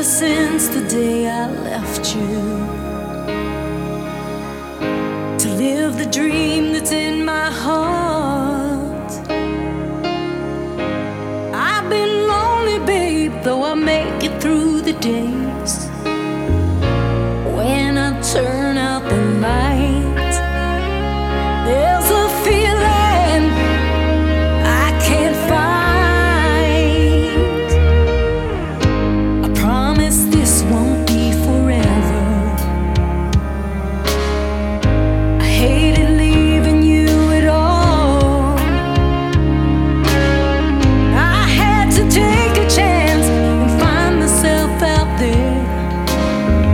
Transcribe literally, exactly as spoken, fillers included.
since the day I left you to live the dream